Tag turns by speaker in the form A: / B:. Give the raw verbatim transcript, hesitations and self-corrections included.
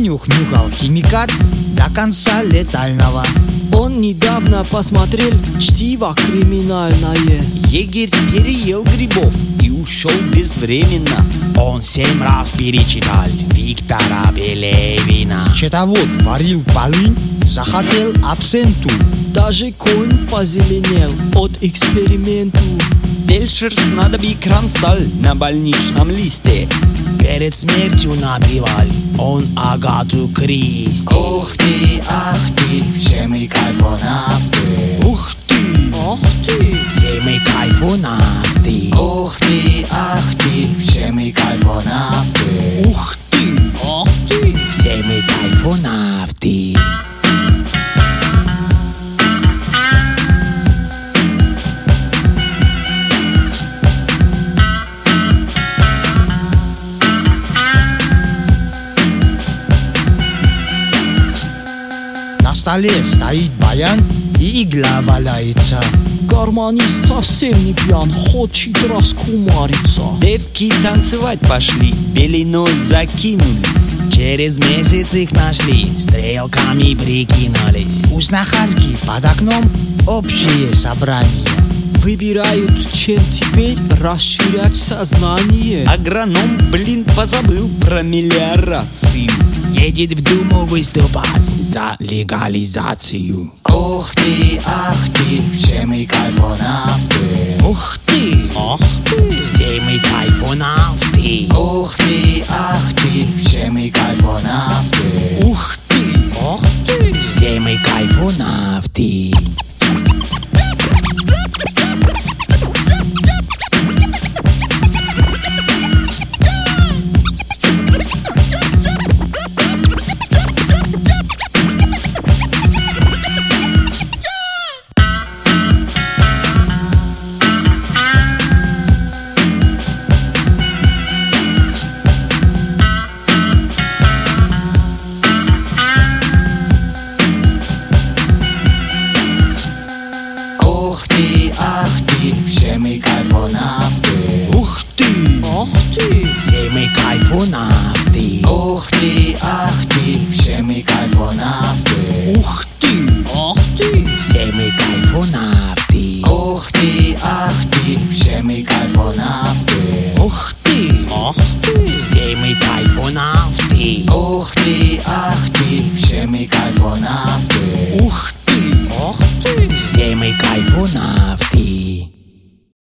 A: Конюх нюхал химикат до конца летального.
B: Он недавно посмотрел «Чтиво криминальное».
C: Егерь переел грибов и ушел безвременно.
D: Он семь раз перечитал Виктора Пелевина.
A: Счетовод варил полынь, захотел абсенту.
B: Даже конь позеленел от эксперименту.
C: Фельдшер снадобье кромсал на больничном листе.
D: Перед смертью напевал он Агату Кристи.
E: Ух ты, ах ты, все мы кайфонавты.
A: Ух ты,
B: Ах ты!
D: Все мы кайфонавты.
E: Ух ты, ах ты, все мы кайфонавты.
A: ух ты.
B: Ах ты!
D: Все мы кайфонавты.
A: На столе стоит баян и игла валяется.
B: Гармонист совсем не пьян, хочет раскумариться.
C: Девки танцевать пошли, белиной закинулись.
D: Через месяц их нашли, стрелками прикинулись.
A: У знахарки под окном общее собрание.
B: Выбирают, чем теперь расширять сознание.
C: Агроном, блин, позабыл про мелиорацию.
D: Едет в Думу выступать за легализацию.
E: Ух ты, ах ты, все мы кайфонавты.
A: Ух ты,
B: Ах ты!
D: Все мы кайфонавты.
E: Ух ты, ах ты, все мы кайфонавты.
A: ух ты.
B: Ах ты!
D: Все мы кайфонавты.
E: Ух ты, ах ты, все мы кайфонавты.
A: Ух ты,
B: Ах ты!
D: Все мы кайфонавты.
E: Ух ты, ах ты, все мы кайфонавты.
A: ух ты.
B: Ах ты!
D: Все мы кайфонавты.
E: Ух ты, ах ты, все мы кайфонавты.
A: Ух ты,
B: Ах ты!
D: Все мы кайфонавты.
E: Ух ты, ах ты, все мы кайфонавты.
A: ух ты.
B: Ах ты!
D: Все мы кайфонавты.